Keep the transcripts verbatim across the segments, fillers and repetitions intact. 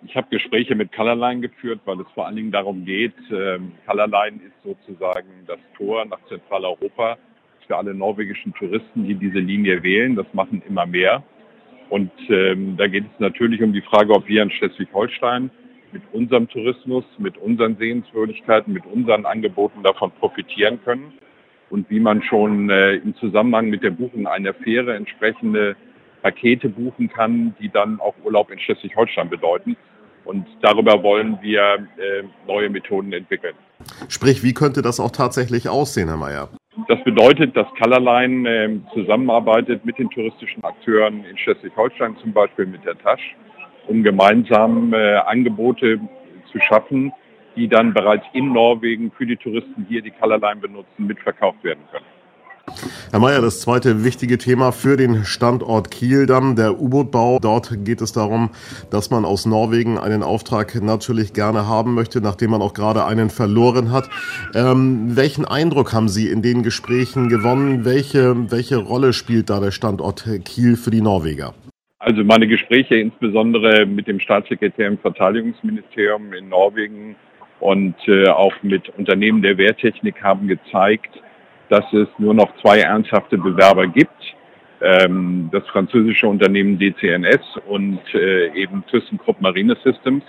Ich habe Gespräche mit Colorline geführt, weil es vor allen Dingen darum geht, ähm, Colorline ist sozusagen das Tor nach Zentraleuropa für alle norwegischen Touristen, die diese Linie wählen. Das machen immer mehr. Und ähm, da geht es natürlich um die Frage, ob wir in Schleswig-Holstein mit unserem Tourismus, mit unseren Sehenswürdigkeiten, mit unseren Angeboten davon profitieren können und wie man schon äh, im Zusammenhang mit der Buchung einer Fähre entsprechende Pakete buchen kann, die dann auch Urlaub in Schleswig-Holstein bedeuten. Und darüber wollen wir äh, neue Methoden entwickeln. Sprich, wie könnte das auch tatsächlich aussehen, Herr Meyer? Das bedeutet, dass Colorline äh, zusammenarbeitet mit den touristischen Akteuren in Schleswig-Holstein, zum Beispiel mit der Tasch, um gemeinsam äh, Angebote zu schaffen, die dann bereits in Norwegen für die Touristen hier, die Colorline benutzen, mitverkauft werden können. Herr Meyer, das zweite wichtige Thema für den Standort Kiel dann, der U-Boot-Bau. Dort geht es darum, dass man aus Norwegen einen Auftrag natürlich gerne haben möchte, nachdem man auch gerade einen verloren hat. Ähm, welchen Eindruck haben Sie in den Gesprächen gewonnen? Welche, welche Rolle spielt da der Standort Kiel für die Norweger? Also meine Gespräche insbesondere mit dem Staatssekretär im Verteidigungsministerium in Norwegen und äh, auch mit Unternehmen der Wehrtechnik haben gezeigt, dass es nur noch zwei ernsthafte Bewerber gibt. Ähm, das französische Unternehmen D C N S und äh, eben ThyssenKrupp Marine Systems.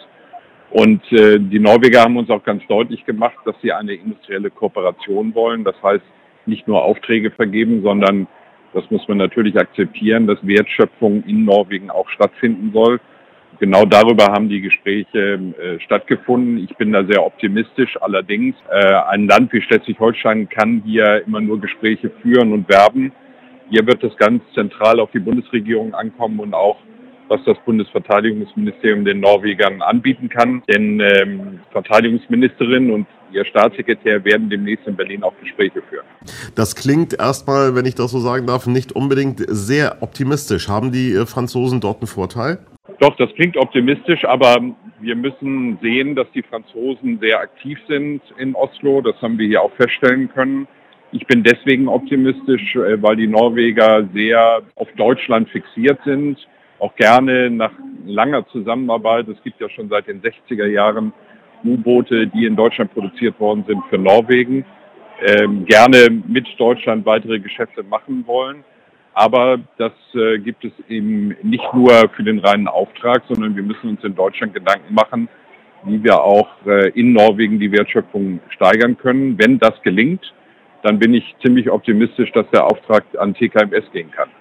Und äh, die Norweger haben uns auch ganz deutlich gemacht, dass sie eine industrielle Kooperation wollen. Das heißt, nicht nur Aufträge vergeben, sondern, das muss man natürlich akzeptieren, dass Wertschöpfung in Norwegen auch stattfinden soll. Genau darüber haben die Gespräche äh, stattgefunden. Ich bin da sehr optimistisch. Allerdings, äh, ein Land wie Schleswig-Holstein kann hier immer nur Gespräche führen und werben. Hier wird es ganz zentral auf die Bundesregierung ankommen und auch, was das Bundesverteidigungsministerium den Norwegern anbieten kann. Denn ähm, Verteidigungsministerin und ihr Staatssekretär werden demnächst in Berlin auch Gespräche führen. Das klingt erstmal, wenn ich das so sagen darf, nicht unbedingt sehr optimistisch. Haben die äh, Franzosen dort einen Vorteil? Doch, das klingt optimistisch, aber wir müssen sehen, dass die Franzosen sehr aktiv sind in Oslo. Das haben wir hier auch feststellen können. Ich bin deswegen optimistisch, weil die Norweger sehr auf Deutschland fixiert sind, auch gerne nach langer Zusammenarbeit. Es gibt ja schon seit den sechziger Jahren U-Boote, die in Deutschland produziert worden sind für Norwegen, ähm, gerne mit Deutschland weitere Geschäfte machen wollen. Aber das äh, gibt es eben nicht nur für den reinen Auftrag, sondern wir müssen uns in Deutschland Gedanken machen, wie wir auch äh, in Norwegen die Wertschöpfung steigern können. Wenn das gelingt, dann bin ich ziemlich optimistisch, dass der Auftrag an T K M S gehen kann.